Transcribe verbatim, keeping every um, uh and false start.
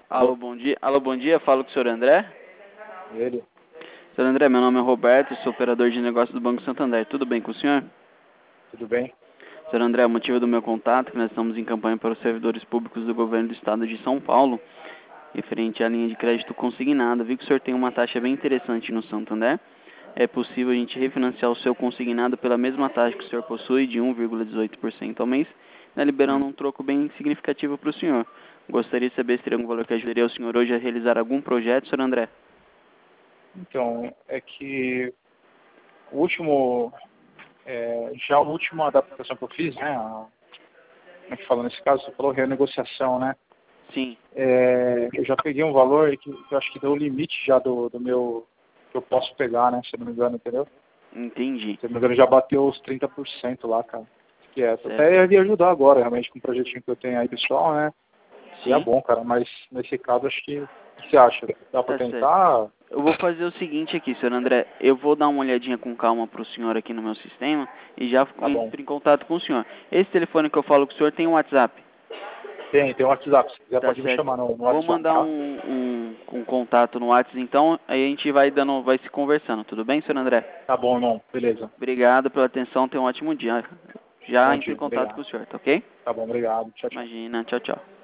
Alô, Alô, bom dia. Alô, bom dia. Falo com o senhor André. ele? senhor André, meu nome é Roberto, sou operador de negócios do Banco Santander. Tudo bem com o senhor? Tudo bem? senhor André, o motivo do meu contato é que nós estamos em campanha para os servidores públicos do governo do estado de São Paulo, referente à linha de crédito consignada. Vi que o senhor tem uma taxa bem interessante no Santander. É possível a gente refinanciar o seu consignado pela mesma taxa que o senhor possui, de um vírgula dezoito por cento ao mês, né, liberando Hum. um troco bem significativo para o senhor. Gostaria de saber se teria algum valor que ajudaria o senhor hoje a realizar algum projeto, senhor André. Então, é que o último, é, já a última adaptação que eu fiz, né, a, como é que fala nesse caso, você falou renegociação, né, Sim, é, eu já peguei um valor que eu acho que deu o limite já do, do meu, que eu posso pegar, né, se eu não me engano, entendeu? entendi. Se eu não me engano, já bateu os trinta por cento lá, cara. Que é, Certo. até ia ajudar agora, realmente, com o projetinho que eu tenho aí, pessoal, né, e é Sim, bom, cara, mas nesse caso, acho que, o que você acha? Dá pra tá certo. tentar? Eu vou fazer o seguinte aqui, senhor André. Eu vou dar uma olhadinha com calma pro senhor aqui no meu sistema e já Tá bom. entro em contato com o senhor. Esse telefone que eu falo com o senhor tem um WhatsApp. Tem, tem um WhatsApp. Se quiser, Tá pode me certo. chamar no, no Vou WhatsApp, mandar tá? um, um, um contato no WhatsApp, então, aí a gente vai dando, vai se conversando, tudo bem, senhor André? Tá bom, irmão. Beleza. Obrigado pela atenção, tenha um ótimo dia. Já Bom entro em dia. contato com Obrigado. o senhor, tá ok? Tá bom, obrigado. Tchau, tchau. Imagina, tchau, tchau.